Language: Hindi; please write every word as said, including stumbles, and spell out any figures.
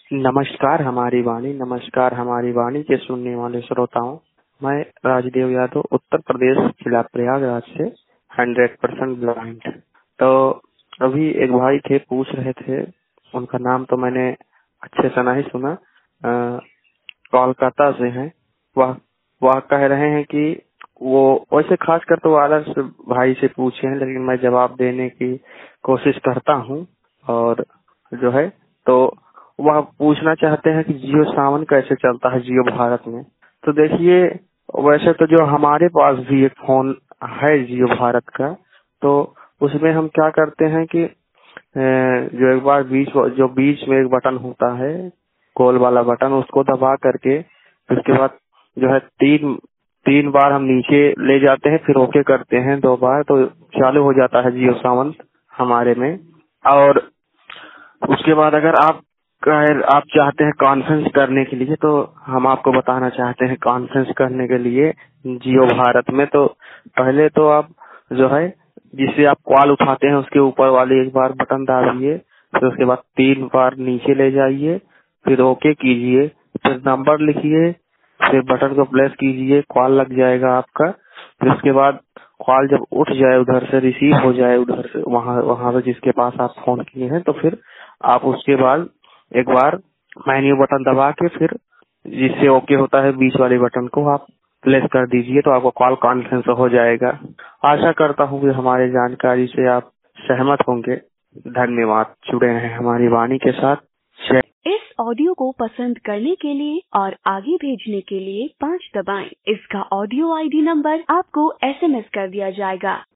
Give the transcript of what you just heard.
नमस्कार हमारी वाणी नमस्कार हमारी वाणी के सुनने वाले श्रोताओं, मैं राजदेव यादव उत्तर प्रदेश जिला प्रयागराज से हंड्रेड परसेंट ब्लाइंड। तो अभी एक भाई थे, पूछ रहे थे, उनका नाम तो मैंने अच्छे से नहीं सुना, कोलकाता से हैं। वह वह कह रहे हैं कि वो वैसे खास कर तो आदर्श भाई से पूछे हैं, लेकिन मैं जवाब देने की कोशिश करता हूँ। और जो है तो वह पूछना चाहते हैं कि जियो सावन कैसे चलता है जियो भारत में। तो देखिए, वैसे तो जो हमारे पास भी एक फोन है जियो भारत का, तो उसमें हम क्या करते हैं कि जो एक बार बीच जो बीच में एक बटन होता है, गोल वाला बटन, उसको दबा करके उसके बाद जो है तीन तीन बार हम नीचे ले जाते हैं, फिर ओके करते हैं दो बार, तो चालू हो जाता है जियो सावन हमारे में। और उसके बाद अगर आप आप चाहते हैं कॉन्फ्रेंस करने के लिए, तो हम आपको बताना चाहते हैं कॉन्फ्रेंस करने के लिए जियो भारत में, तो पहले तो आप जो है जिससे आप कॉल उठाते हैं उसके ऊपर वाले एक बार बटन दाबिए, फिर उसके बाद तीन बार नीचे ले जाइए, फिर ओके कीजिए, फिर नंबर लिखिए, फिर बटन को प्रेस कीजिए, कॉल लग जाएगा आपका। फिर उसके बाद कॉल जब उठ जाए, उधर से रिसीव हो जाए, उधर से वहाँ वहाँ पे जिसके पास आप फोन किए हैं, तो फिर आप उसके बाद एक बार मेन्यू बटन दबा के फिर जिससे ओके होता है बीच वाले बटन को आप प्लेस कर दीजिए, तो आपको कॉल कॉन्फ्रेंस हो जाएगा। आशा करता हूँ कि हमारी जानकारी से आप सहमत होंगे। धन्यवाद। जुड़े हैं हमारी वाणी के साथ। इस ऑडियो को पसंद करने के लिए और आगे भेजने के लिए पाँच दबाएं। इसका ऑडियो आईडी नंबर आपको एसएमएस कर दिया जाएगा।